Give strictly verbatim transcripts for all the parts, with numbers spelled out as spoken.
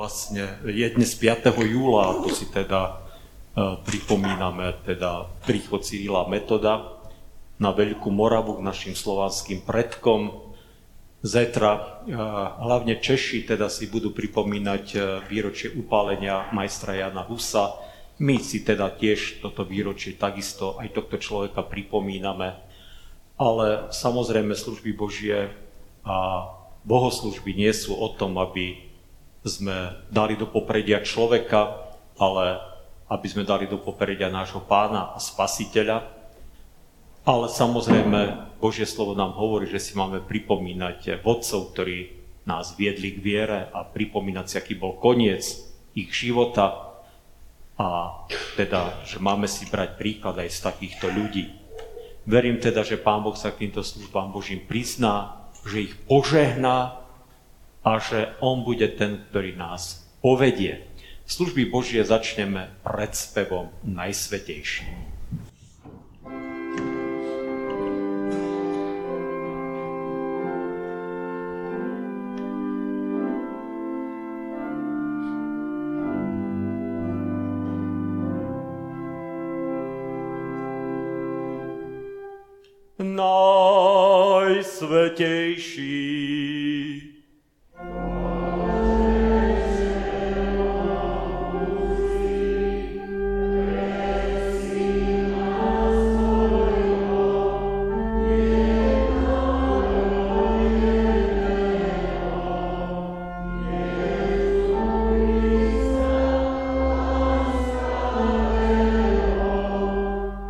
vlastne je dnes piateho júla, a to si teda pripomíname teda príchod Cyrila Metoda na Veľkú Moravu k našim slovanským predkom. Zajtra hlavne Češi teda si budú pripomínať výročie upálenia majstra Jana Husa. My si teda tiež toto výročie takisto aj tohto človeka pripomíname. Ale samozrejme služby Božie a bohoslúžby nie sú o tom, aby sme dali do popredia človeka, ale aby sme dali do popredia nášho Pána a Spasiteľa. Ale samozrejme, Božie slovo nám hovorí, že si máme pripomínať vodcov, ktorí nás viedli k viere a pripomínať si, aký bol koniec ich života a teda, že máme si brať príklad aj z takýchto ľudí. Verím teda, že Pán Boh sa k týmto službám Božím prizná, že ich požehná a že On bude ten, ktorý nás povedie. Služby Božie začneme predspevom Najsvätejším. Najsvätejší.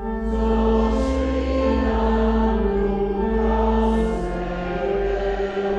Oh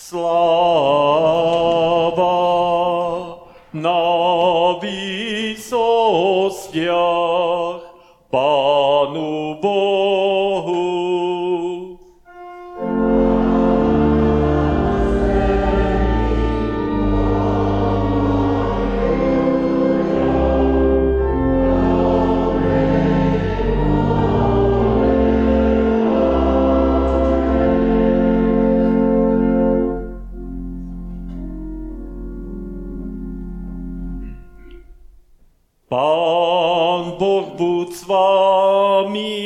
Sláva na výsostiach Pánu Bohu. Pán Boh buď s vámi.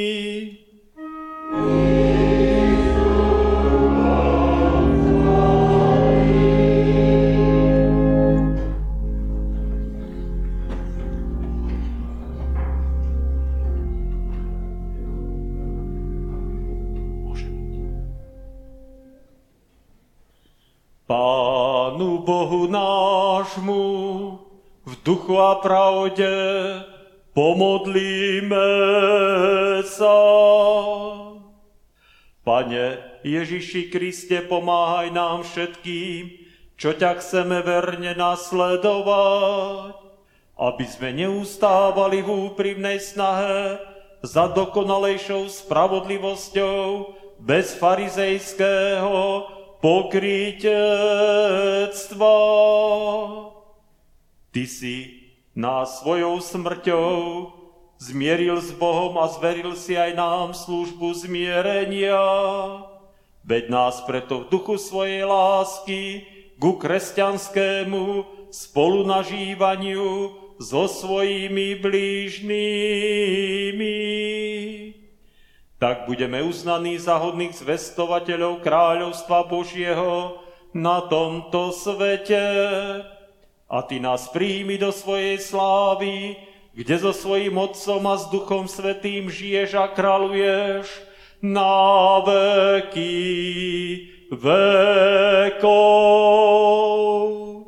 Pánu Bohu nášmu v duchu a pravde pomodlíme sa. Pane Ježiši Kriste, pomáhaj nám všetkým, čo ťa chceme verne nasledovať, aby sme neustávali v úprimnej snahe za dokonalejšou spravodlivosťou bez farizejského pokrytectva. Ty si nás svojou smrťou zmieril s Bohom a zveril si aj nám službu zmierenia. Veď nás preto v duchu svojej lásky ku kresťanskému spolunažívaniu so svojimi blížnými. Tak budeme uznaní za hodných zvestovateľov kráľovstva Božieho na tomto svete. A Ty nás príjmi do svojej slávy, kde so svojím Otcom a s Duchom Svätým žiješ a kráľuješ na veky vekov.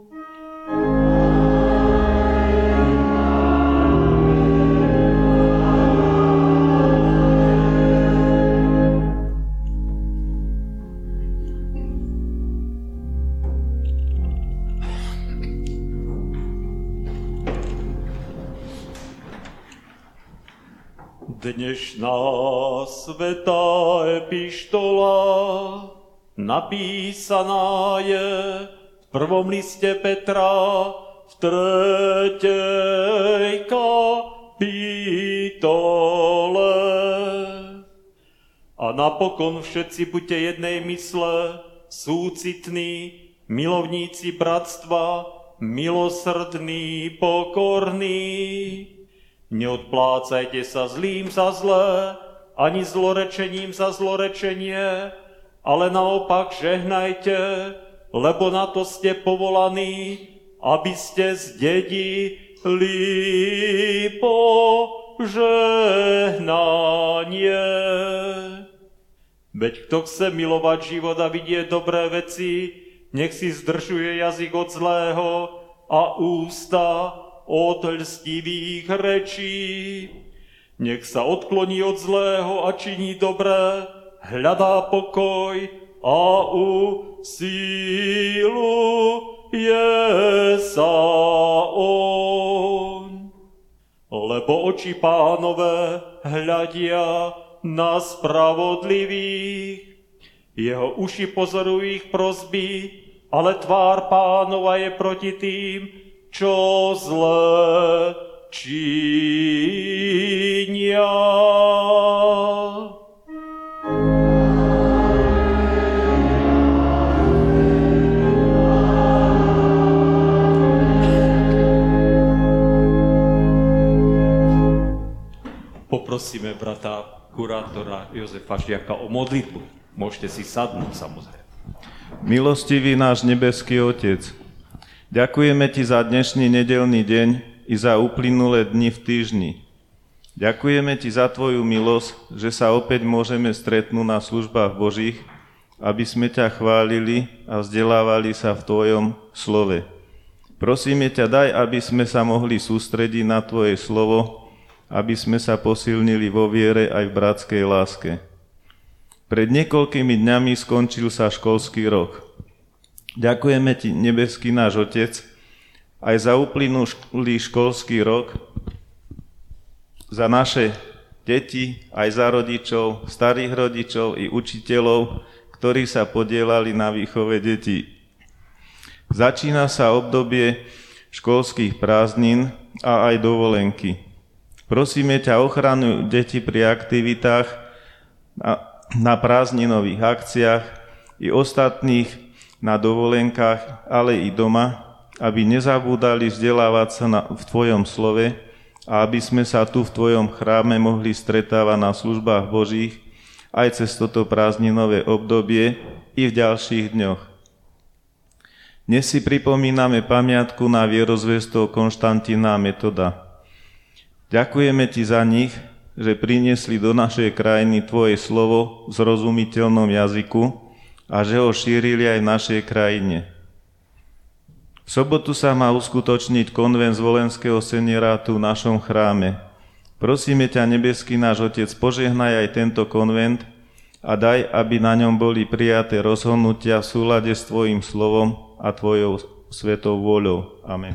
Dnešná svätá epištola napísaná je v prvom liste Petra v tretej kapitole. A napokon všetci buďte jednej mysle, súcitní, milovníci bratstva, milosrdní, pokorní. Neodplácajte sa zlým za zlé, ani zlorečením za zlorečenie, ale naopak žehnajte, lebo na to ste povolaní, aby ste zdedili požehnanie. Veď kto chce milovať život a vidieť dobré veci, nech si zdržuje jazyk od zlého a ústa od lstivých rečí. Nech sa odkloní od zlého a činí dobré, hľadá pokoj a usiluje sa on. Lebo oči Pánové hľadia na spravodlivých, jeho uši pozorujú ich prosby, ale tvár Pánova je proti tým, čo zlé činia. Poprosíme brata kurátora Jozefa Žiaka o modlitbu. Môžete si sadnúť, samozrejme. Milostivý náš nebeský Otec, ďakujeme Ti za dnešný nedeľný deň i za uplynulé dni v týždni. Ďakujeme Ti za Tvoju milosť, že sa opäť môžeme stretnúť na službách Božích, aby sme ťa chválili a vzdelávali sa v Tvojom slove. Prosíme ťa, daj, aby sme sa mohli sústrediť na Tvoje slovo, aby sme sa posilnili vo viere aj v bratskej láske. Pred niekoľkými dňami skončil sa školský rok. Ďakujeme Ti, nebeský náš Otec, aj za uplynulý školský rok, za naše deti, aj za rodičov, starých rodičov i učiteľov, ktorí sa podielali na výchove detí. Začína sa obdobie školských prázdnin a aj dovolenky. Prosíme ťa o ochranu detí pri aktivitách na, na prázdninových akciách i ostatných na dovolenkách, ale i doma, aby nezabúdali vzdelávať sa na, v Tvojom slove a aby sme sa tu v Tvojom chráme mohli stretávať na službách Božích aj cez toto prázdninové obdobie i v ďalších dňoch. Dnes si pripomíname pamiatku na vierozvestov Konštantína a Metoda. Ďakujeme Ti za nich, že priniesli do našej krajiny Tvoje slovo v zrozumiteľnom jazyku a že ho šírili aj v našej krajine. V sobotu sa má uskutočniť konvent z Volenského seniorátu v našom chráme. Prosíme ťa, nebeský náš Otec, požehnaj aj tento konvent a daj, aby na ňom boli prijaté rozhodnutia v súlade s Tvojím slovom a Tvojou svetou vôľou. Amen.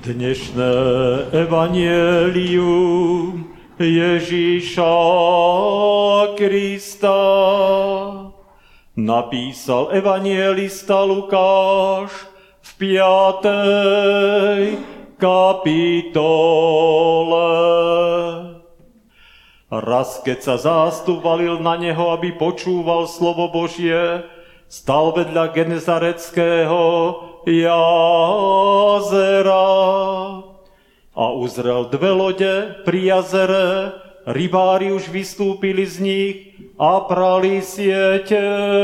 Dnešné evanjelium Ježíša Krista napísal evanjelista Lukáš v piatej kapitole. Raz, keď sa zástup valil na neho, aby počúval slovo Božie, stal vedľa Genezareckého jazera a uzrel dve lode pri jazere. Rybári už vystúpili z nich a prali siete.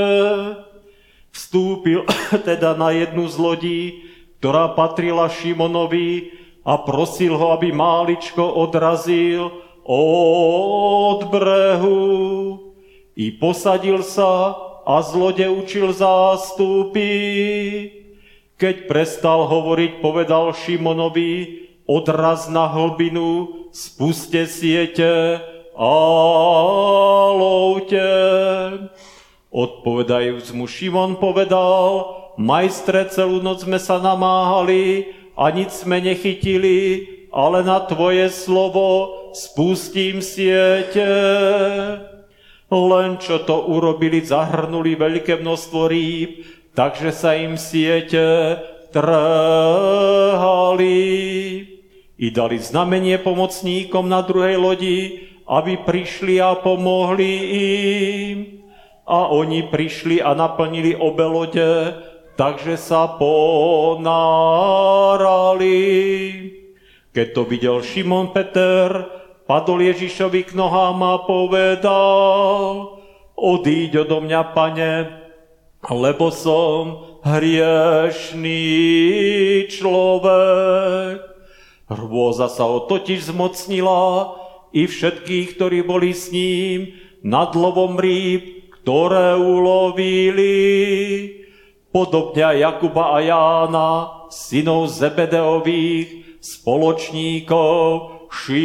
Vstúpil teda na jednu z lodí, ktorá patrila Šimonovi, a prosil ho, aby máličko odrazil od brehu. I posadil sa a z lode učil zástupy. Keď prestal hovoriť, povedal Šimonovi: odraz na hlbinu, spuste siete a lovte. Odpovedajúc mu Šimon povedal: majstre, celú noc sme sa namáhali a nič sme nechytili, ale na tvoje slovo spustím siete. Len čo to urobili, zahrnuli veľké množstvo rýb, takže sa im siete trhali. I dali znamenie pomocníkom na druhej lodi, aby prišli a pomohli im. A oni prišli a naplnili obe lode, takže sa ponárali. Keď to videl Šimon Peter, padol Ježišovi k nohám a povedal: odíď odo mňa, Pane, lebo som hriešný človek. Hrôza sa ho totiž zmocnila i všetkých, ktorí boli s ním, nad lovom rýb, ktoré ulovili. Podobne Jakuba a Jána, synov Zebedeových, spoločníkov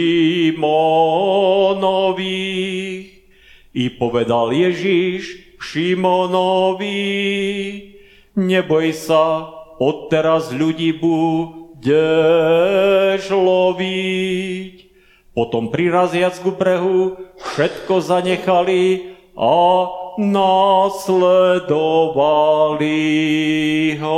Šimonových. I povedal Ježíš Šimonovi: neboj sa, odteraz ľudí budeš loviť. Potom priraziac ku brehu všetko zanechali a nasledovali ho.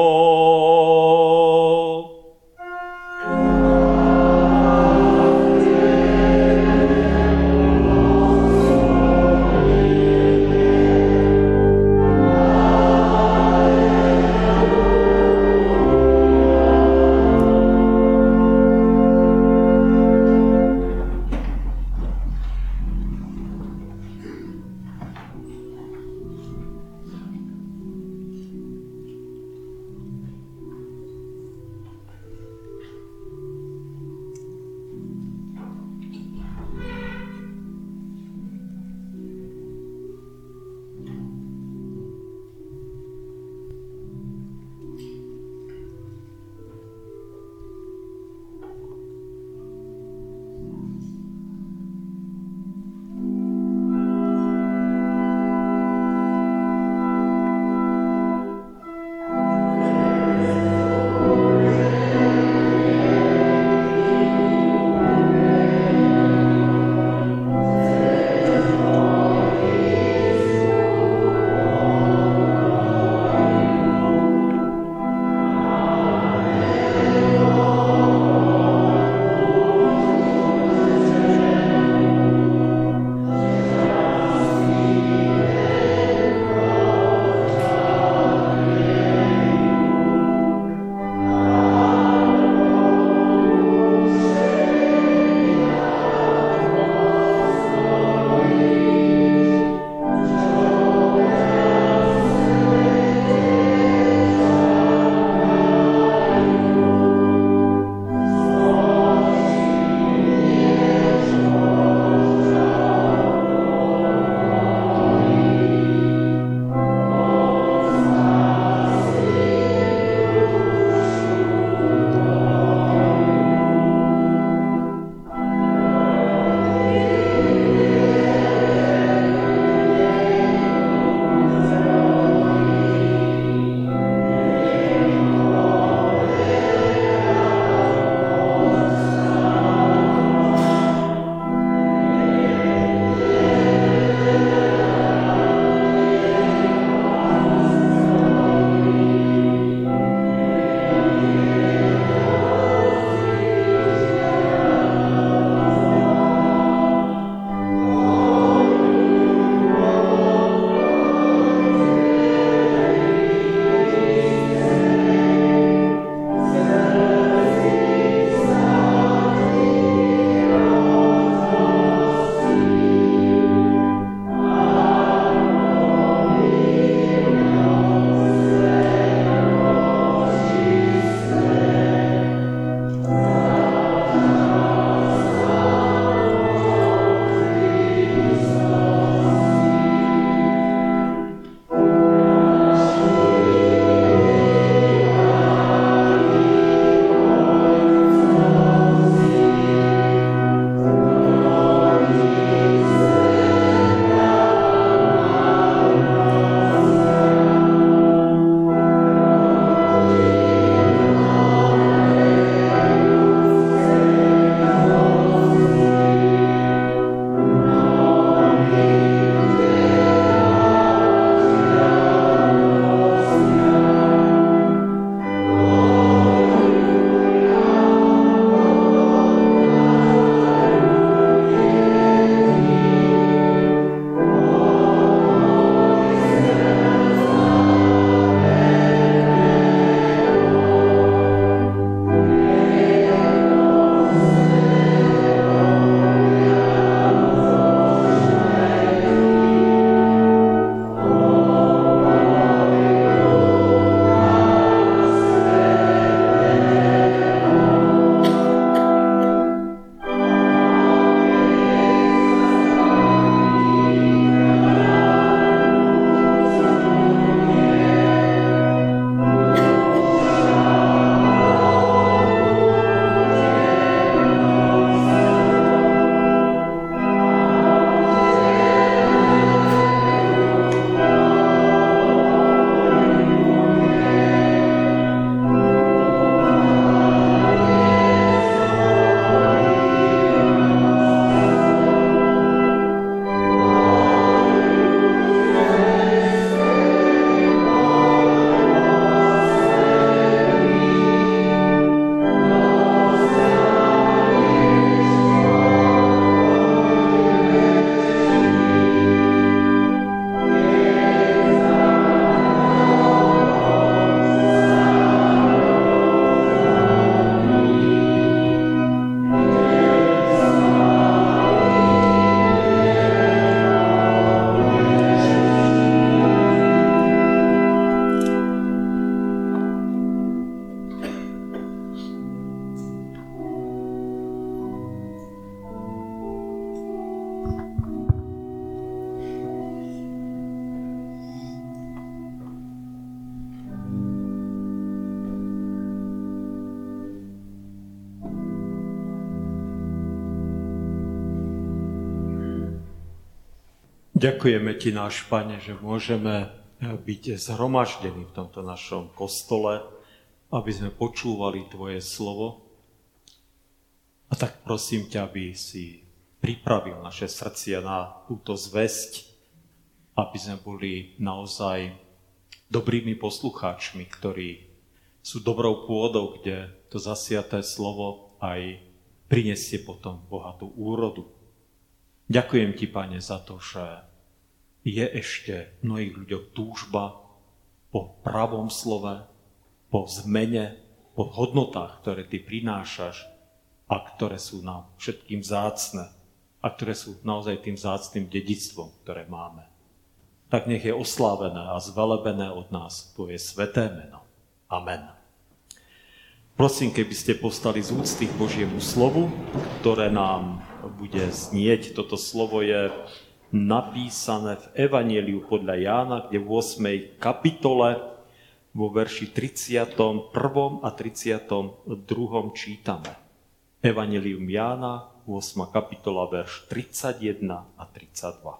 Ďakujeme Ti, náš Pane, že môžeme byť zhromaždení v tomto našom kostole, aby sme počúvali Tvoje slovo. A tak prosím ťa, aby si pripravil naše srdcia na túto zvesť, aby sme boli naozaj dobrými poslucháčmi, ktorí sú dobrou pôdou, kde to zasiaté slovo aj prinesie potom bohatú úrodu. Ďakujem Ti, Pane, za to, že je ešte v mnohých ľuďoch túžba po pravom slove, po zmene, po hodnotách, ktoré Ty prinášaš a ktoré sú nám všetkým vzácne a ktoré sú naozaj tým vzácnym dedičstvom, ktoré máme. Tak nech je oslávené a zvelebené od nás Tvoje sveté meno. Amen. Prosím, keby ste povstali z úcty k Božiemu slovu, ktoré nám bude znieť. Toto slovo je napísané v Evanjeliu podľa Jána, kde v ôsmej kapitole vo verši tridsiatom prvom a tridsiatom druhom čítame. Evanjelium Jána, ôsma kapitola, verš tridsaťjeden a tridsaťdva.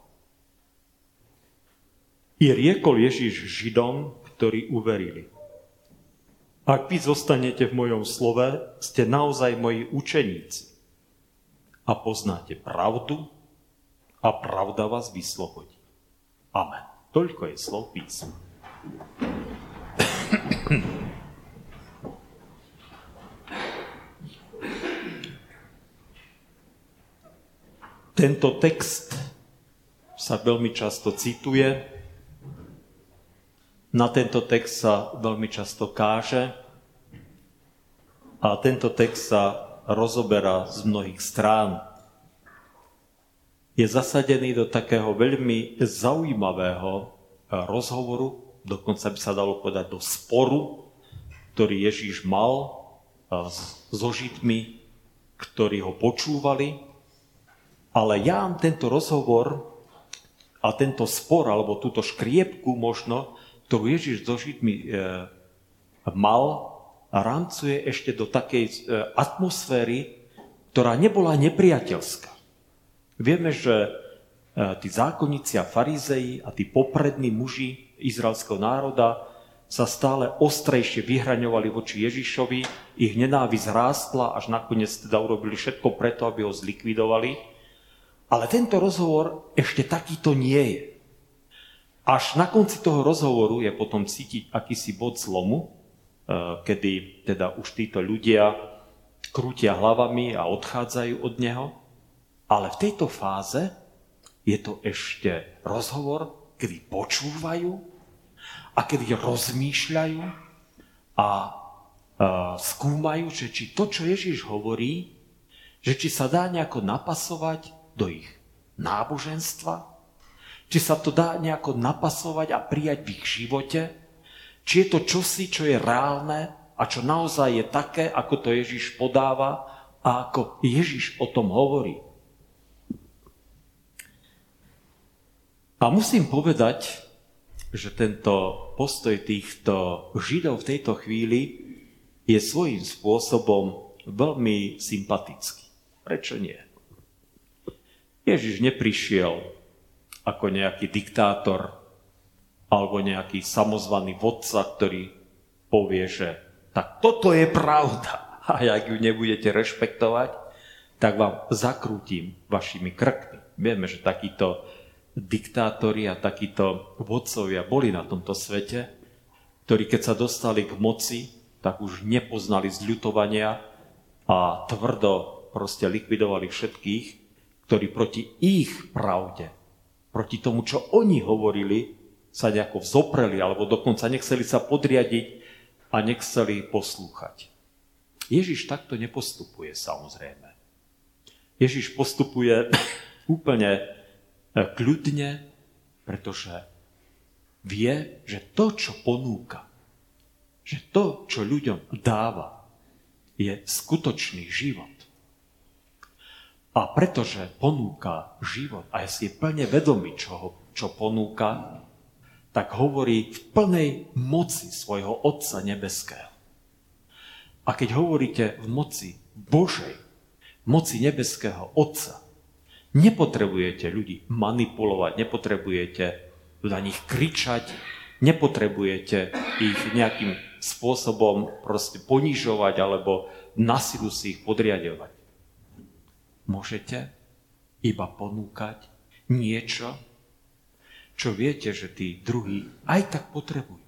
I riekol Ježiš Židom, ktorí uverili: Ak vy zostanete v mojom slove, ste naozaj moji učeníci a poznáte pravdu a pravda vás vyslobodí. Amen. Toľko je slov písma. Tento text sa veľmi často cituje, na tento text sa veľmi často káže a tento text sa rozoberá z mnohých strán. Je zasadený do takého veľmi zaujímavého rozhovoru, dokonca by sa dalo povedať do sporu, ktorý Ježíš mal so Židmi, ktorí ho počúvali. Ale Ján tento rozhovor a tento spor, alebo túto škriepku možno, ktorú Ježiš so Židmi e, mal, rámcuje ešte do takej e, atmosféry, ktorá nebola nepriateľská. Vieme, že e, tí zákonníci a farizei a tí poprední muži izraelského národa sa stále ostrejšie vyhraňovali voči Ježišovi, ich nenávisť rástla, až nakoniec teda urobili všetko preto, aby ho zlikvidovali. Ale tento rozhovor ešte takýto nie je. Až na konci toho rozhovoru je potom cítiť akýsi bod zlomu, kedy teda už títo ľudia krútia hlavami a odchádzajú od neho. Ale v tejto fáze je to ešte rozhovor, kedy počúvajú a kedy rozmýšľajú a skúmajú, že či to, čo Ježiš hovorí, že či sa dá nejako napasovať do ich náboženstva, či sa to dá nejako napasovať a prijať v ich živote, či je to čosi, čo je reálne a čo naozaj je také, ako to Ježiš podáva a ako Ježiš o tom hovorí. A musím povedať, že tento postoj týchto Židov v tejto chvíli je svojím spôsobom veľmi sympatický. Prečo nie? Ježiš neprišiel ako nejaký diktátor alebo nejaký samozvaný vodca, ktorý povie, že tak toto je pravda a ak ju nebudete rešpektovať, tak vám zakrútim vašimi krkmi. Vieme, že takíto diktátori a takíto vodcovia boli na tomto svete, ktorí keď sa dostali k moci, tak už nepoznali zľutovania a tvrdo proste likvidovali všetkých, ktorí proti ich pravde, proti tomu, čo oni hovorili, sa nejako vzopreli, alebo dokonca nechceli sa podriadiť a nechceli poslúchať. Ježiš takto nepostupuje, samozrejme. Ježiš postupuje úplne kľudne, pretože vie, že to, čo ponúka, že to, čo ľuďom dáva, je skutočný život. A pretože ponúka život a je si plne vedomý, čo, čo ponúka, tak hovorí v plnej moci svojho Otca nebeského. A keď hovoríte v moci Božej, v moci nebeského Otca, Nepotrebujete ľudí manipulovať, nepotrebujete na nich kričať, nepotrebujete ich nejakým spôsobom proste ponižovať alebo na silu si ich podriadovať. Môžete iba ponúkať niečo, čo viete, že tí druhí aj tak potrebujú.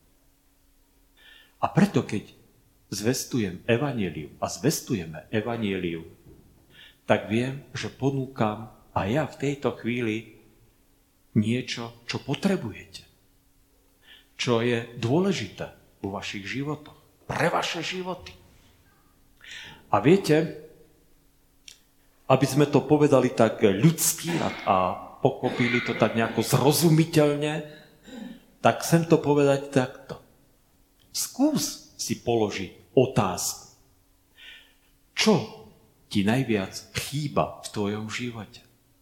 A preto, keď zvestujem evanjelium a zvestujeme evanjelium, tak viem, že ponúkam aj ja v tejto chvíli niečo, čo potrebujete. Čo je dôležité vo vašich životoch. Pre vaše životy. A viete, aby sme to povedali tak ľudsky a, a pochopili to tak nejako zrozumiteľne, tak chcem to povedať takto. Skús si položiť otázku. Čo ti najviac chýba v tvojom živote?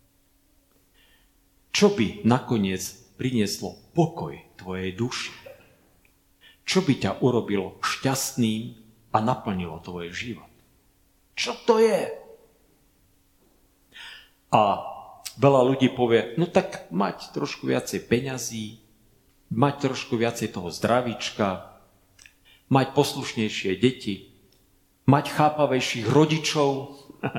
Čo by nakoniec prinieslo pokoj tvojej duši? Čo by ťa urobilo šťastným a naplnilo tvoj život? Čo to je? A veľa ľudí povie, no tak mať trošku viacej peňazí, mať trošku viacej toho zdravíčka, mať poslušnejšie deti, mať chápavejších rodičov.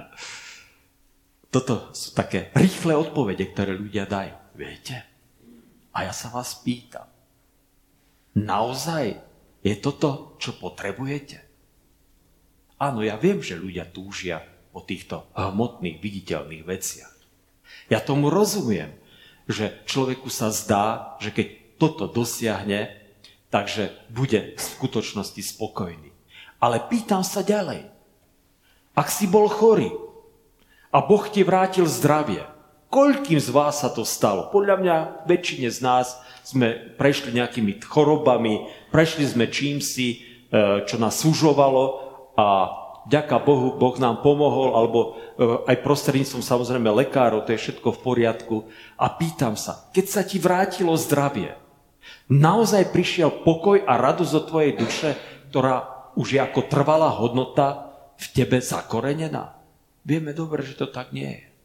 Toto sú také rýchle odpovede, ktoré ľudia dajú. Viete? A ja sa vás pýtam, naozaj je toto, čo potrebujete? Áno, ja viem, že ľudia túžia po týchto hmotných, viditeľných veciach. Ja tomu rozumiem, že človeku sa zdá, že keď toto dosiahne, takže bude v skutočnosti spokojný. Ale pýtam sa ďalej. Ak si bol chorý a Boh ti vrátil zdravie, koľkým z vás sa to stalo? Podľa mňa väčšine z nás sme prešli nejakými chorobami, prešli sme čímsi, čo nás sužovalo a vďaka Bohu, Boh nám pomohol, alebo aj prostredníctvom samozrejme lekárov, to je všetko v poriadku. A pýtam sa, keď sa ti vrátilo zdravie, naozaj prišiel pokoj a radosť do tvojej duše, ktorá už je ako trvalá hodnota v tebe zakorenená? Vieme dobre, že to tak nie je.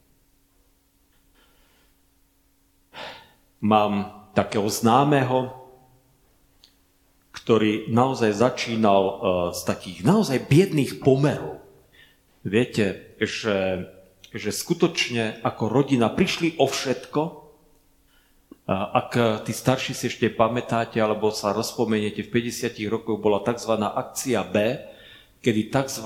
Mám takého známeho, ktorý naozaj začínal uh, z takých naozaj biedných pomerov. Viete, že, že skutočne ako rodina prišli o všetko. Uh, ak tí starší si ešte pamätáte, alebo sa rozpomeniete, v päťdesiatych rokoch bola tzv. Akcia B, kedy tzv.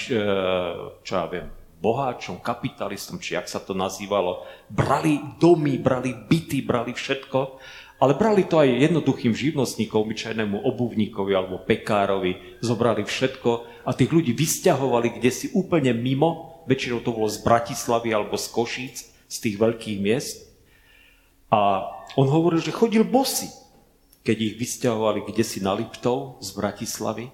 Čo ja viem, boháčom, kapitalistom, či jak sa to nazývalo, brali domy, brali byty, brali všetko, ale brali to aj jednoduchým živnostníkom, obyčajnému obuvníkovi alebo pekárovi, zobrali všetko a tých ľudí vysťahovali kdesi úplne mimo, väčšinou to bolo z Bratislavy alebo z Košíc, z tých veľkých miest. A on hovoril, že chodil bosý, keď ich vysťahovali kdesi na Liptov z Bratislavy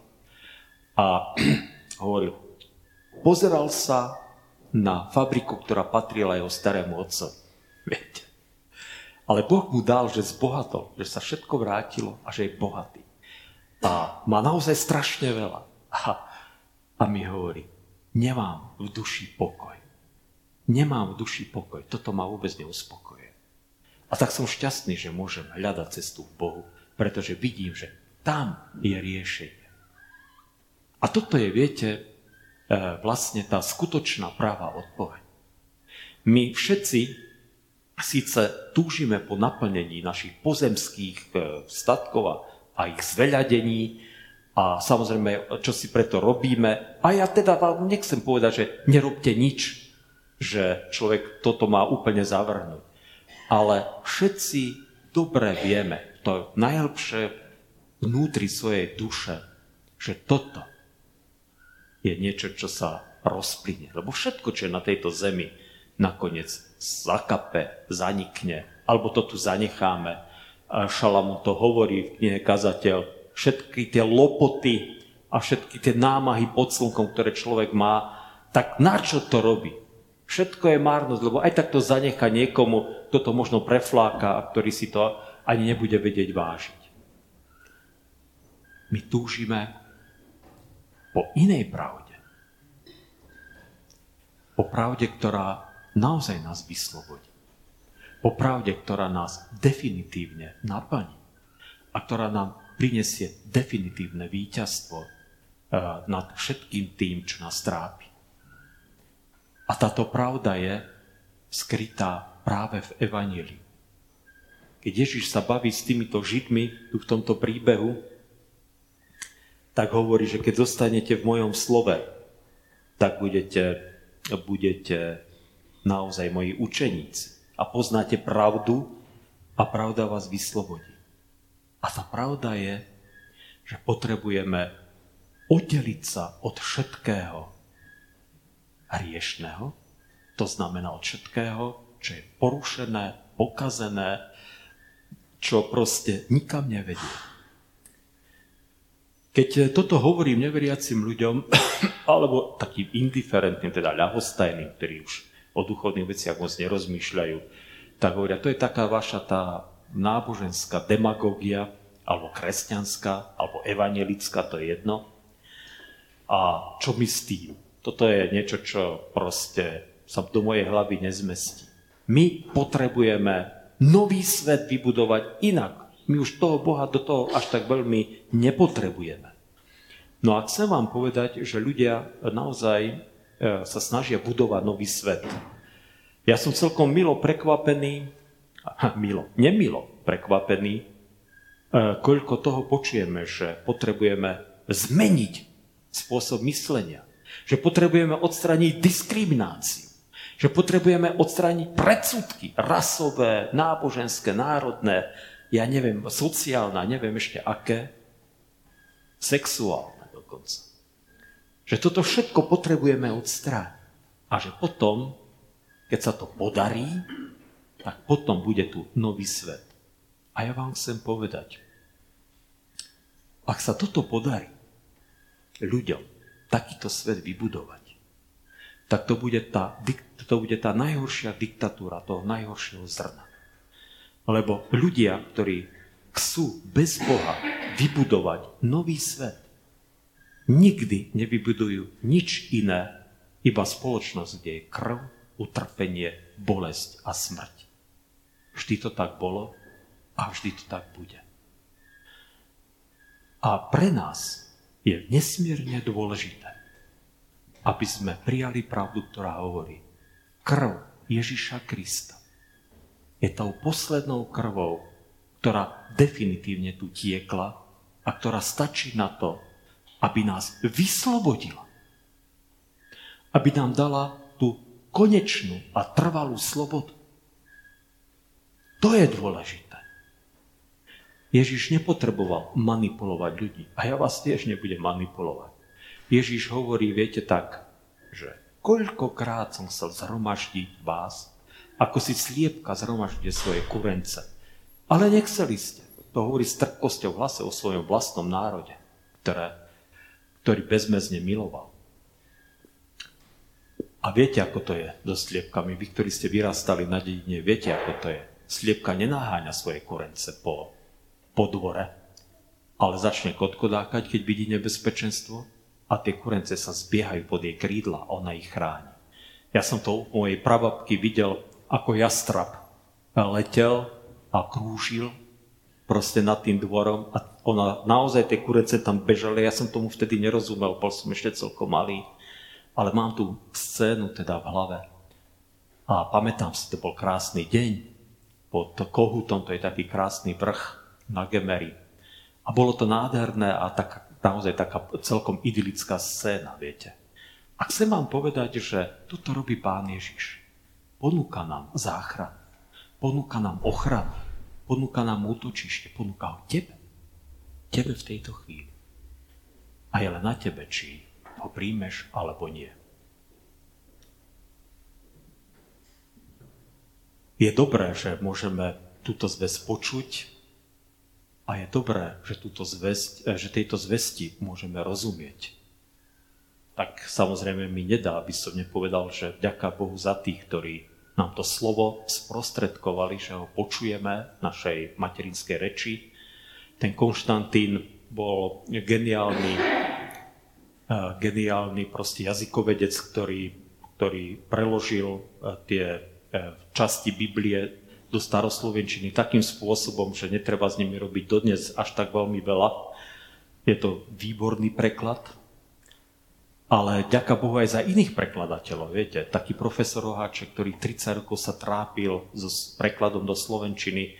a hovoril, pozeral sa na fabriku, ktorá patrila jeho starému otcovi. Viete. Ale Boh mu dal, že zbohatol, že sa všetko vrátilo a že je bohatý. A má naozaj strašne veľa. A, a mi hovorí, nemám v duši pokoj. Nemám v duši pokoj. Toto ma vôbec neuspokojuje. A tak som šťastný, že môžem hľadať cestu v Bohu, pretože vidím, že tam je riešenie. A toto je, viete, vlastne tá skutočná pravá odpoveď. My všetci síce túžime po naplnení našich pozemských statkov a ich zveľadení a samozrejme, čo si preto robíme. A ja teda vám nechcem povedať, že nerobte nič, že človek toto má úplne zavrhnúť. Ale všetci dobre vieme, to najlepšie vnútri svojej duše, že toto je niečo, čo sa rozplynie. Lebo všetko, čo je na tejto zemi, nakoniec zakape, zanikne, alebo to tu zanecháme. Šalamún to hovorí v knihe Kazateľ. Všetky tie lopoty a všetky tie námahy pod slnkom, ktoré človek má, tak na čo to robí? Všetko je márnosť, lebo aj tak to zanechá niekomu, kto to možno prefláka a ktorý si to ani nebude vedieť vážiť. My túžime po inej pravde. Po pravde, ktorá naozaj nás vyslobodí. Po pravde, ktorá nás definitívne naplní a ktorá nám prinesie definitívne víťazstvo nad všetkým tým, čo nás trápi. A táto pravda je skrytá práve v Evanjeliu. Keď Ježiš sa baví s týmito Židmi tu v tomto príbehu, tak hovorí, že keď zostanete v mojom slove, tak budete, budete naozaj moji učeníci a poznáte pravdu a pravda vás vyslobodí. A tá pravda je, že potrebujeme oddeliť sa od všetkého hriešného, to znamená od všetkého, čo je porušené, pokazené, čo proste nikam nevedie. Keď toto hovorím neveriacim ľuďom, alebo takým indiferentným, teda ľahostajným, ktorí už o duchovných veciach moc nerozmýšľajú, tak hovoria, to je taká vaša tá náboženská demagógia, alebo kresťanská, alebo evanjelická, to je jedno. A čo my s tým? Toto je niečo, čo proste sa do mojej hlavy nezmestí. My potrebujeme nový svet vybudovať inak. My už toho Boha do toho až tak veľmi nepotrebujeme. No a chcem vám povedať, že ľudia naozaj sa snažia budovať nový svet. Ja som celkom milo prekvapený, milo, nemilo prekvapený, koľko toho počujeme, že potrebujeme zmeniť spôsob myslenia, že potrebujeme odstrániť diskrimináciu, že potrebujeme odstrániť predsudky rasové, náboženské, národné, ja neviem, sociálne, neviem ešte aké, sexuálne dokonca. Že toto všetko potrebujeme odstrániť. A že potom, keď sa to podarí, tak potom bude tu nový svet. A ja vám chcem povedať, ak sa toto podarí ľuďom takýto svet vybudovať, tak to bude tá, to bude tá najhoršia diktatúra toho najhoršieho zrna. Lebo ľudia, ktorí chcú bez Boha vybudovať nový svet, nikdy nevybudujú nič iné, iba spoločnosť, kde je krv, utrpenie, bolesť a smrť. Vždy to tak bolo a vždy to tak bude. A pre nás je nesmierne dôležité, aby sme prijali pravdu, ktorá hovorí, krv Ježiša Krista je tou poslednou krvou, ktorá definitívne tu tiekla a ktorá stačí na to, aby nás vyslobodila. Aby nám dala tú konečnú a trvalú slobodu. To je dôležité. Ježiš nepotreboval manipulovať ľudí. A ja vás tiež nebudem manipulovať. Ježiš hovorí, viete tak, že koľkokrát som chcel zhromaždiť vás, ako si sliepka zhromaždí svoje kurence. Ale nechceli ste. To hovorí s trpkosťou v hlase o svojom vlastnom národe, ktoré, ktorý bezmezne miloval. A viete, ako to je so sliepkami. Vy, ktorí ste vyrastali na dedine, viete, ako to je. Sliepka nenaháňa svoje kurence po po dvore, ale začne kotkodákať, keď vidí nebezpečenstvo a tie kurence sa zbiehajú pod jej krídla a ona ich chráni. Ja som to u mojej prababky videl, ako jastrab letel a krúžil proste nad tým dvorom a ona naozaj tie kurence tam bežali. Ja som tomu vtedy nerozumel, bol som ešte celkom malý, ale mám tú scénu teda v hlave. A pamätám si, to bol krásny deň pod Kohutom, to je taký krásny vrch na Gemeri. A bolo to nádherné a tak, naozaj taká celkom idylická scéna, viete. A chcem vám povedať, že toto robí Pán Ježiš. Ponúka nám záchranu, ponúka nám ochranu, ponúka nám útočište, ponúka ho tebe. Tebe v tejto chvíli. A je len na tebe, či ho príjmeš alebo nie. Je dobré, že môžeme túto zvesť počuť, a je dobré, že, túto zvesť, že tejto zvesti môžeme rozumieť. Tak samozrejme mi nedá, aby som nepovedal, že vďaka Bohu za tých, ktorí nám to slovo sprostredkovali, že ho počujeme v našej materinskej reči. Ten Konštantín bol geniálny, geniálny proste jazykovedec, ktorý, ktorý preložil tie časti Biblie do staroslovenčiny takým spôsobom, že netreba s nimi robiť dodnes až tak veľmi veľa. Je to výborný preklad, ale ďaká Bohu aj za iných prekladateľov. Viete, taký profesor Roháček, ktorý tridsať rokov sa trápil so prekladom do slovenčiny,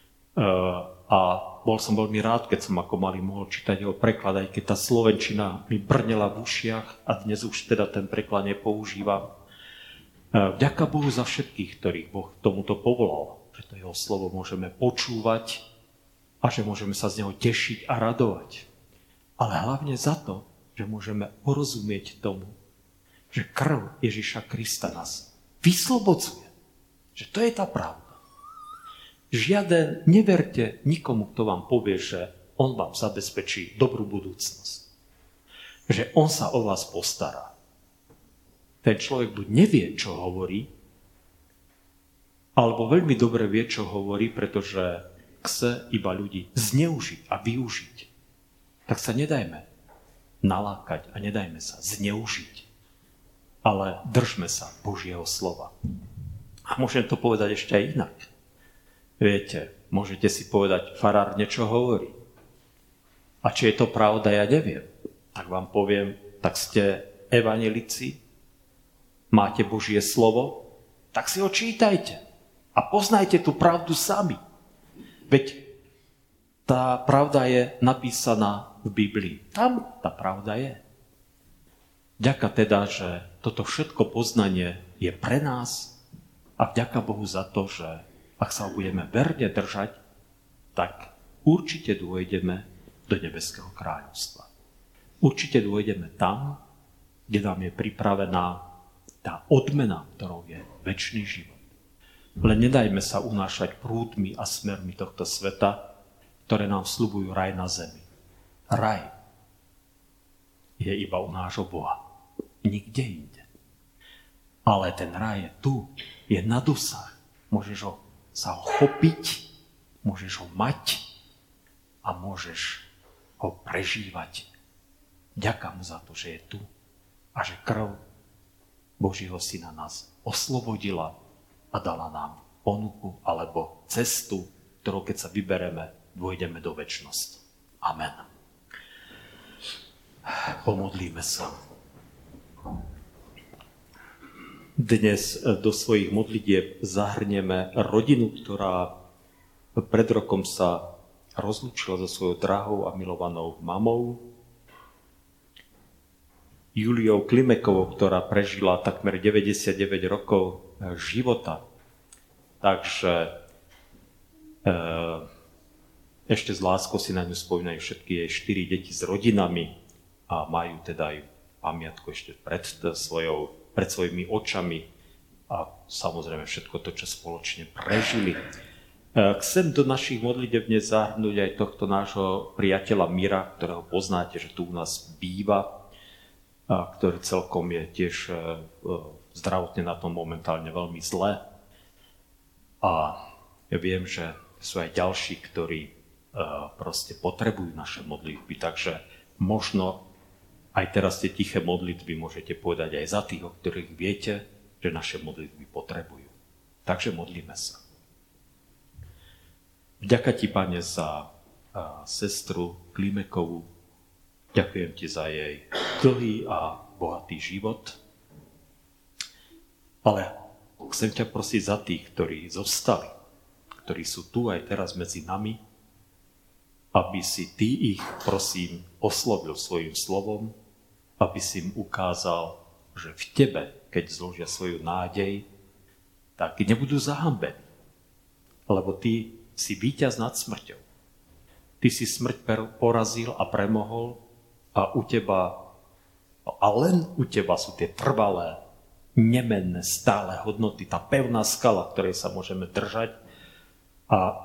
a bol som veľmi rád, keď som ako malý mohol čítať jeho preklad, aj keď tá slovenčina mi brnela v ušiach a dnes už teda ten preklad nepoužívam. Vďaka Bohu za všetkých, ktorých Boh tomuto povolal, že to jeho slovo môžeme počúvať a že môžeme sa z neho tešiť a radovať. Ale hlavne za to, že môžeme porozumieť tomu, že krv Ježiša Krista nás vyslobodzuje. Že to je tá pravda. Žiaden, neverte nikomu, kto vám povie, že on vám zabezpečí dobrú budúcnosť. Že on sa o vás postará. Ten človek buď nevie, čo hovorí, alebo veľmi dobre vie, čo hovorí, pretože chce iba ľudí zneužiť a využiť. Tak sa nedajme nalákať a nedajme sa zneužiť. Ale držme sa Božieho slova. A môžem to povedať ešte aj inak. Viete, môžete si povedať, farár niečo hovorí. A či je to pravda, ja neviem. Tak vám poviem, tak ste evanjelici, máte Božie slovo, tak si ho čítajte a poznajte tú pravdu sami. Veď tá pravda je napísaná v Biblii. Tam tá pravda je. Vďaka teda, že toto všetko poznanie je pre nás a vďaka Bohu za to, že ak sa ho budeme verne držať, tak určite dôjdeme do nebeského kráľovstva. Určite dôjdeme tam, kde nám je pripravená tá odmena, ktorou je večný život. Len nedajme sa unášať prúdmi a smermi tohto sveta, ktoré nám sľubujú raj na zemi. Raj je iba u nášho Boha. Nikde inde. Ale ten raj je tu, je na dosah. Môžeš ho sa ho chopiť, môžeš ho mať a môžeš ho prežívať. Ďakujem mu za to, že je tu a že krv Božího Syna nás oslobodila a dala nám ponuku alebo cestu, ktorou keď sa vybereme, dôjdeme do večnosti. Amen. Pomodlíme sa. Dnes do svojich modlitieb zahrnieme rodinu, ktorá pred rokom sa rozlúčila so svojou drahou a milovanou mamou, Juliou Klimekovou, ktorá prežila takmer deväťdesiatdeväť rokov života. Takže e, ešte s láskou si na ňu spomínajú všetky jej štyri deti s rodinami a majú teda aj pamiatku ešte pred svojou pred svojimi očami a samozrejme všetko to, čo spoločne prežili. Chcem do našich modlitev dnes zahrnúť aj tohto nášho priateľa Mira, ktorého poznáte, že tu u nás býva, a ktorý celkom je tiež zdravotne na tom momentálne veľmi zle. A ja viem, že sú aj ďalší, ktorí proste potrebujú naše modlitby, takže možno aj teraz tie tiché modlitby môžete povedať aj za tých, o ktorých viete, že naše modlitby potrebujú. Takže modlíme sa. Vďaka ti, Pane, za a, sestru Klimekovú. Ďakujem ti za jej dlhý a bohatý život. Ale chcem ťa prosiť za tých, ktorí zostali, ktorí sú tu aj teraz medzi nami, aby si ty ich, prosím, oslovil svojim slovom, aby si im ukázal, že v tebe, keď zložia svoju nádej, tak nebudú zahambení. Lebo ty si víťaz nad smrťou. Ty si smrť porazil a premohol a u teba, a len u teba sú tie trvalé, nemenné, stále hodnoty, tá pevná skala, ktorej sa môžeme držať a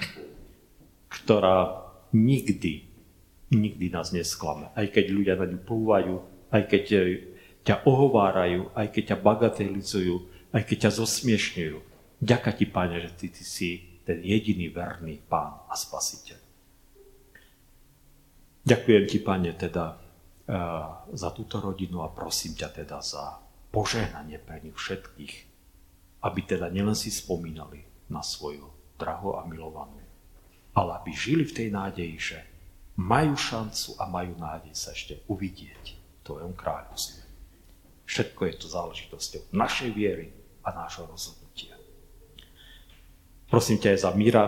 ktorá nikdy nikdy nás nesklame. Aj keď ľudia na ňu plúvajú, aj keď ťa ohovárajú, aj keď ťa bagatelizujú, aj keď ťa zosmiešňujú. Ďaká ti, Pane, že ty, ty si ten jediný verný Pán a Spasiteľ. Ďakujem ti, Pane, teda uh, za túto rodinu a prosím ťa teda za požehnanie pre nich všetkých, aby teda nielen si spomínali na svoju drahú a milovanú, ale aby žili v tej nádeji, že majú šancu a majú nádej sa ešte uvidieť v tvojom kráľovstve. Všetko je to záležitosťou našej viery a nášho rozhodnutia. Prosím ťa aj za Míra.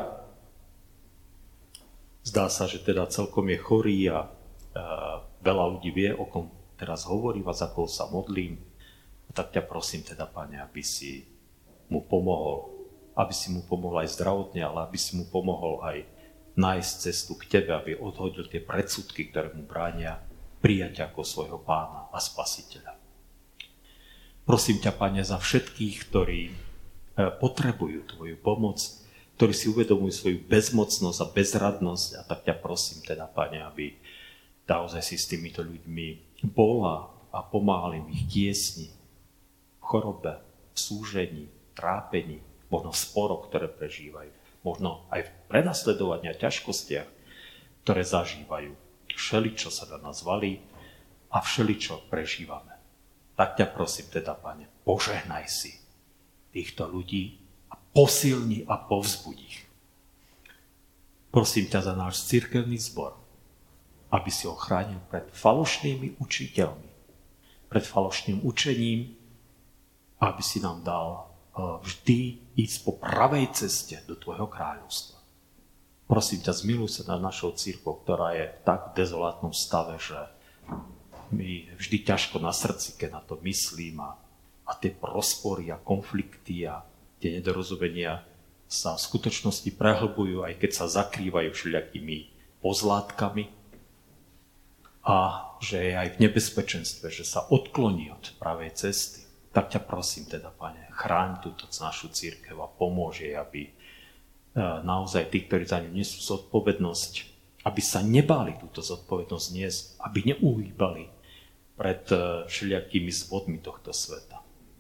Zdá sa, že teda celkom je chorý a e, veľa ľudí vie, o kom teraz hovorím a za koho sa modlím. Tak ťa prosím teda, Pane, aby si mu pomohol, aby si mu pomohol aj zdravotne, ale aby si mu pomohol aj nájsť cestu k tebe, aby odhodil tie predsudky, ktoré mu bránia prijať ako svojho pána a spasiteľa. Prosím ťa, Pane, za všetkých, ktorí potrebujú tvoju pomoc, ktorí si uvedomujú svoju bezmocnosť a bezradnosť, a tak ťa prosím teda, Pane, aby naozaj si s týmito ľuďmi bola a pomáhal im ich tiesni, v chorobe, v súžení, trápení, možno v sporoch, ktoré prežívajú, možno aj v prenasledovaní a ťažkostiach, ktoré zažívajú. Všeličo sa na nás valí a všeličo prežívame. Tak ťa prosím teda, Pane, požehnaj si týchto ľudí a posilni a povzbudí ich. Prosím ťa za náš cirkevný zbor, aby si ho chránil pred falošnými učiteľmi, pred falošným učením, aby si nám dal vždy ísť po pravej ceste do tvojho kráľovstva. Prosím ťa, zmiluj sa nad našou cirkvou, ktorá je v tak dezolátnom stave, že mi vždy ťažko na srdci, keď na to myslím a, a tie prospory a konflikty a tie nedorozumenia sa v skutočnosti prehlbujú, aj keď sa zakrývajú všelijakými pozlátkami a že je aj v nebezpečenstve, že sa odkloní od pravej cesty. Tak ťa prosím teda, Pane, chráň túto našu cirkev a pomôže jej, aby naozaj tí, ktorí za ňu nesú zodpovednosť, aby sa nebáli túto zodpovednosť niesť, aby neuhýbali pred všelijakými zvodmi tohto sveta.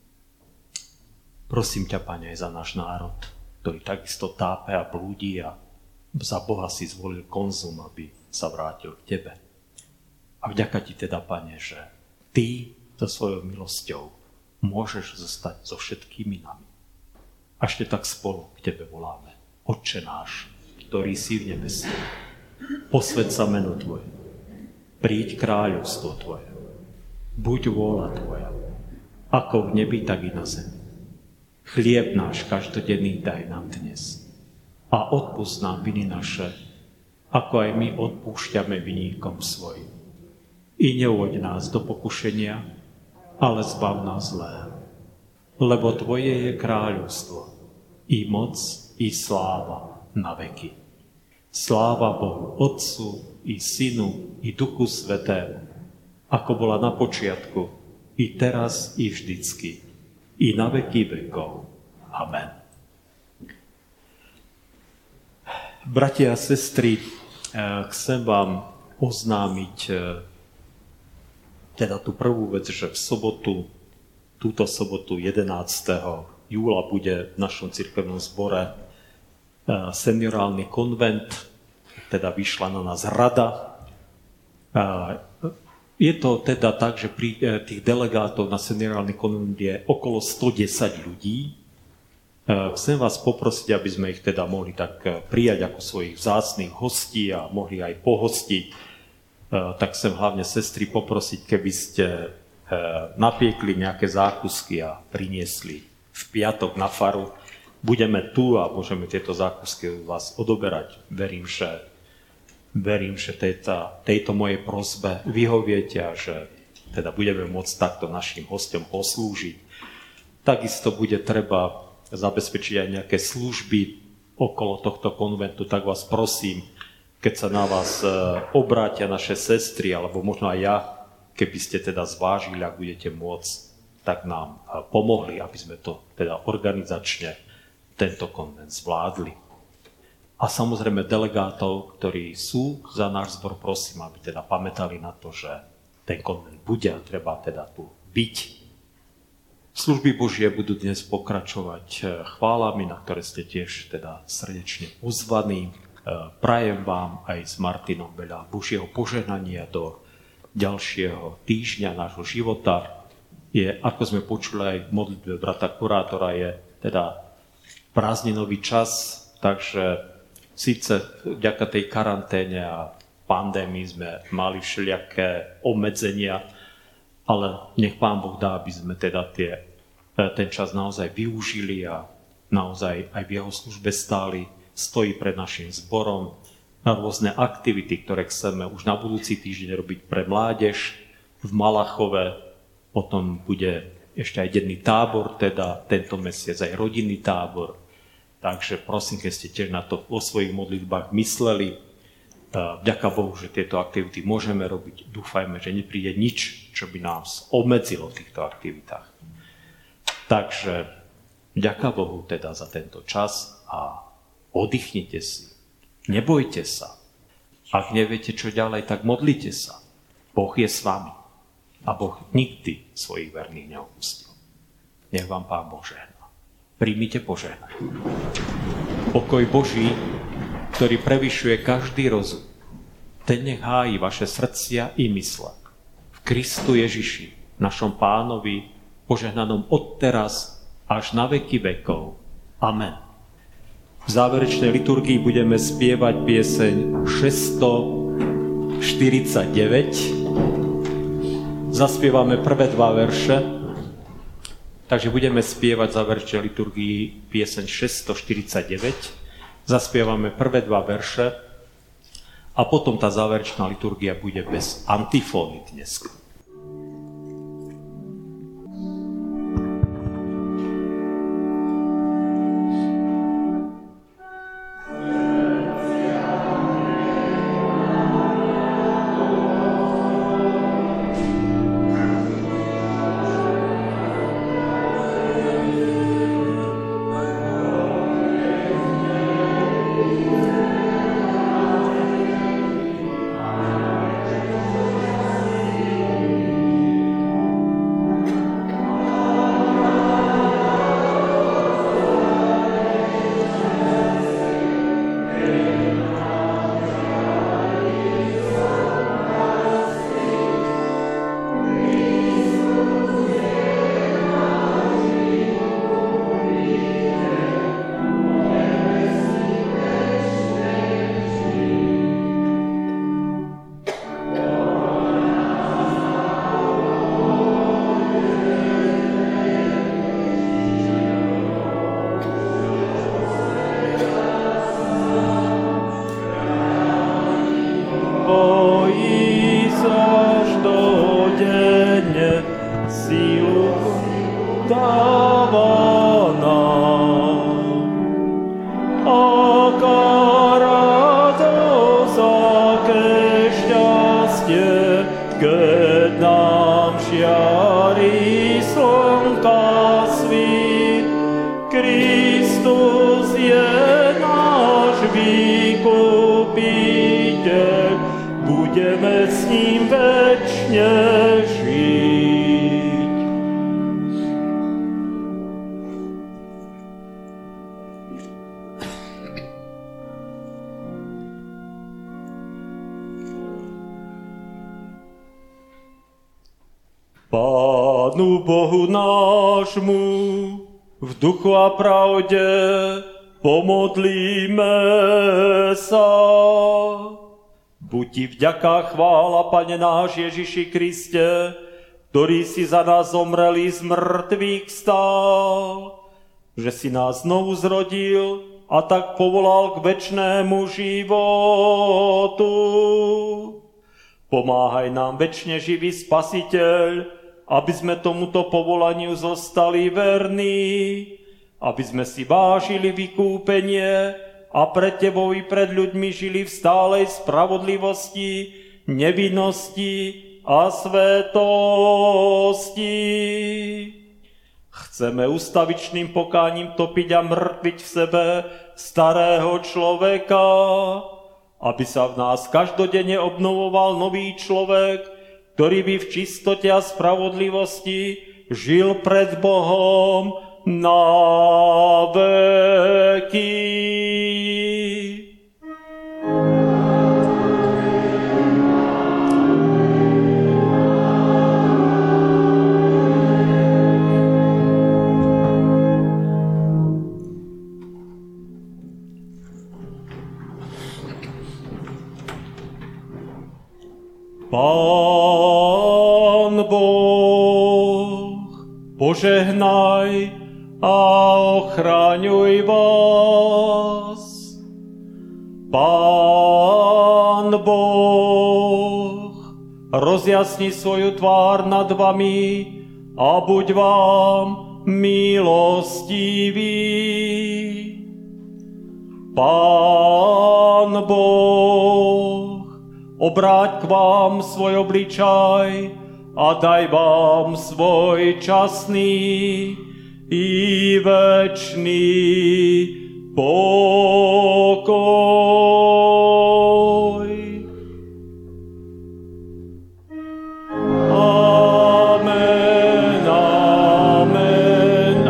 Prosím ťa, Pane, aj za náš národ, ktorý takisto tápe a blúdi a za Boha si zvolil konzum, aby sa vrátil k tebe. A vďaka ti teda, Pane, že ty so svojou milosťou môžeš zostať so všetkými nami. A ešte tak spolu k tebe voláme. Otče náš, ktorý si v nebesi, posväť sa meno tvoje, príď kráľovstvo tvoje, buď vôľa tvoja, ako v nebi, tak i na zemi. Chlieb náš každodenný daj nám dnes a odpusť nám viny naše, ako aj my odpúšťame viníkom svojim. I neuvoď nás do pokušenia, ale zbav nás zlého. Lebo tvoje je kráľovstvo, i moc, i sláva na veky. Sláva Bohu Otcu, i Synu, i Duchu Svätému, ako bola na počiatku, i teraz, i vždycky, i na veky vekov. Amen. Bratia a sestry, chcem vám oznámiť teda tú prvú vec, že v sobotu, túto sobotu jedenásteho júla bude v našom cirkevnom zbore seniorálny konvent, teda vyšla na nás rada. Je to teda tak, že pri tých delegátov na seniorálny konvent je okolo sto desať ľudí. Chcem vás poprosiť, aby sme ich teda mohli tak prijať ako svojich vzácnych hostí a mohli aj pohostiť. Tak chcem hlavne sestry poprosiť, keby ste napiekli nejaké zákusky a priniesli v piatok na faru. Budeme tu a môžeme tieto zákusky vás odoberať. Verím, že, verím, že tejto, tejto mojej prosbe vyhoviete a že teda budeme môcť takto našim hostom poslúžiť. Takisto bude treba zabezpečiť aj nejaké služby okolo tohto konventu, tak vás prosím, keď sa na vás obrátia naše sestry, alebo možno aj ja, keby ste teda zvážili, ak budete môcť, tak nám pomohli, aby sme to teda organizačne tento konvent zvládli. A samozrejme delegátov, ktorí sú za náš zbor, prosím, aby teda pamätali na to, že ten konvent bude a treba teda tu byť. Služby Božie budú dnes pokračovať chválami, na ktoré ste tiež teda srdečne pozvaní. Prajem vám aj s Martinom veľa Božieho požehnania do ďalšieho týždňa nášho života. je, ako sme počuli aj v modlitbe brata kurátora, je teda prázdninový čas, takže síce vďaka tej karanténe a pandémii sme mali všelijaké obmedzenia, ale nech Pán Boh dá, aby sme teda tie, ten čas naozaj využili a naozaj aj v jeho službe stáli, stojí pred našim zborom na rôzne aktivity, ktoré chceme už na budúci týždeň robiť pre mládež v Malachove. Potom bude ešte aj denný tábor, teda tento mesiac aj rodinný tábor. Takže prosím, keď ste tiež na to vo svojich modlitbách mysleli, vďaka Bohu, že tieto aktivity môžeme robiť. Dúfajme, že nepríde nič, čo by nás obmedzilo v týchto aktivitách. Takže vďaka Bohu teda za tento čas a oddychnite si. Nebojte sa. Ak neviete, čo ďalej, tak modlite sa. Boh je s vami. A Boh nikdy svojich verných neopustil. Nech vám Pán Boh žehná. Príjmite požehnanie. Pokoj Boží, ktorý prevyšuje každý rozum, ten nech hájí vaše srdcia i mysle. V Kristu Ježiši, našom Pánovi, požehnanom odteraz až na veky vekov. Amen. V záverečnej liturgii budeme spievať pieseň šesťstoštyridsaťdeväť. Zaspievame prvé dva verše, takže budeme spievať v záverečnej liturgii pieseň šesťstoštyridsaťdeväť. Zaspievame prvé dva verše a potom tá záverečná liturgia bude bez antifóny dnes. Pánu Bohu nášmu v duchu a pravde pomodlíme sa. Buď ti vďaka, chvála, Pane náš Ježiši Kriste, ktorý si za nás zomrel i z mŕtvych vstal, že si nás znovu zrodil a tak povolal k večnému životu. Pomáhaj nám, večne živý Spasiteľ, aby sme tomuto povolaniu zostali verní, aby sme si vážili vykúpenie a pred Tebou i pred ľuďmi žili v stálej spravodlivosti, nevinnosti a svetosti. Chceme ustavičným pokáním topiť a mŕtviť v sebe starého človeka, aby sa v nás každodenne obnovoval nový človek, ktorý by v čistote a spravodlivosti žil pred Bohom na veky. Pán Boh, požehnaj a ochraňuj vás. Pán Boh, rozjasni svoju tvár nad vami a buď vám milostivý. Pán Boh, obráť k vám svoj obličaj a daj vám svoj časný i večný pokoj. Amen, amen,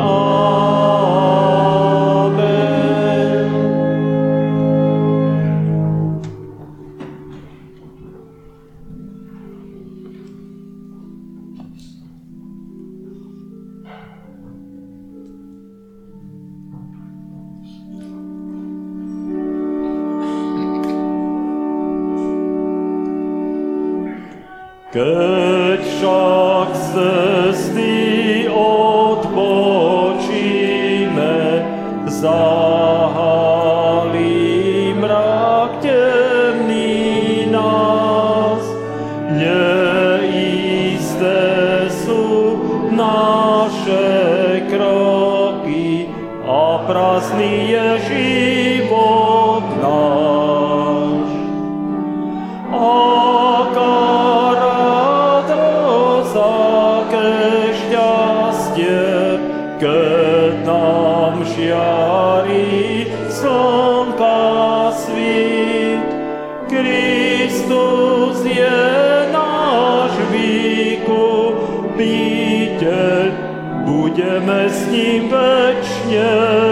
amen. Keď však z cesty odpočíme, zahalí mrak temný nás. Neisté sú naše kroky a prázdny je život náš. Keď nám žiari slnka svít, Kristus je náš vykupiteľ, budeme s ním večne